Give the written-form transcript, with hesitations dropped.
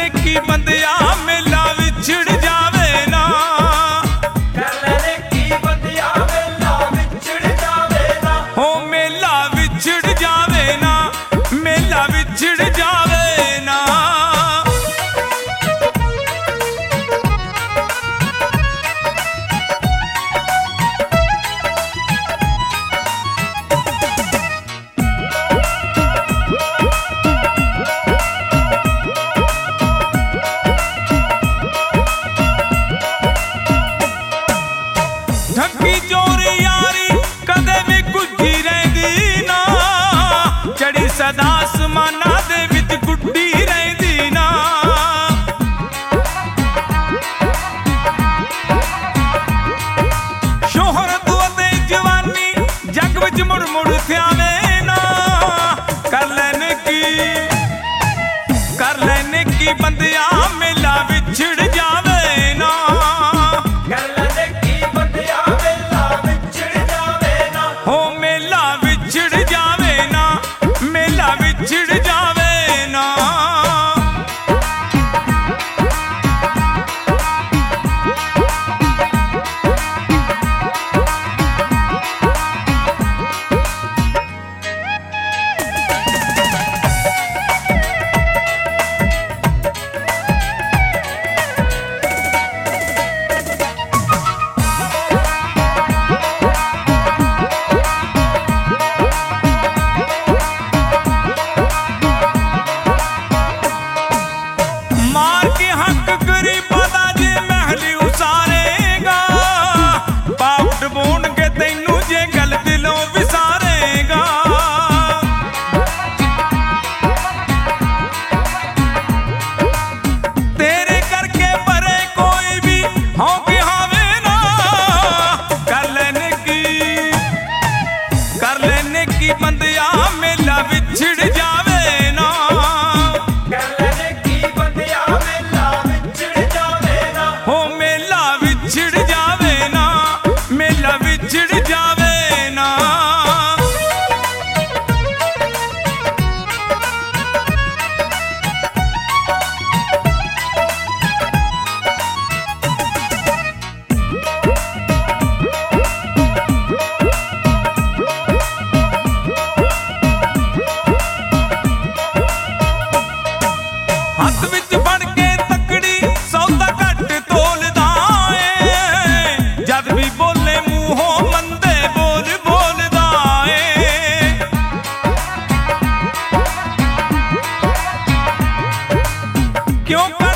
की बंदिया मेला विछड़ जावे ना, कर लेने की बंदिया मेला विछड़ जावे ना, हो मेला विछड़ जावे ना, मेला विछड़ जावे ना। ढक्की चोरी यारी कदे भी गुझी रहिंदी ना, चढ़ी सदा आसमाना दे विच गुड्डी रहिंदी ना। शोहरत ते जवानी जग विच मुड़ मुड़ थियावे ना, कर लेने की बंदिया मेला विछड़ जावे ना, कर लेने की बंदिया मेला विछड़ जावे ना, हो मेला विछड़ जावे ना, मेला विछड़ जावे ना। मार के हक गरीबां दा जे महली उसारेगा, पाउट बोन के तैनू जे गल दिलों विसारेगा। तेरे करके परे कोई भी होके हावे ना, कर लेने की बंदिया मेला विछड़ जावे ना, कर लेने की बंदिया मेला विछड़ जावे ना, हो मेला विछड़ जावे ना, मेला विछड़ जावे ना। हथ विच फड़ के तकड़ी सौदा घट तोलदा ए, जद भी बोले मूहों मंदे बोल बोलदा ए। क्यों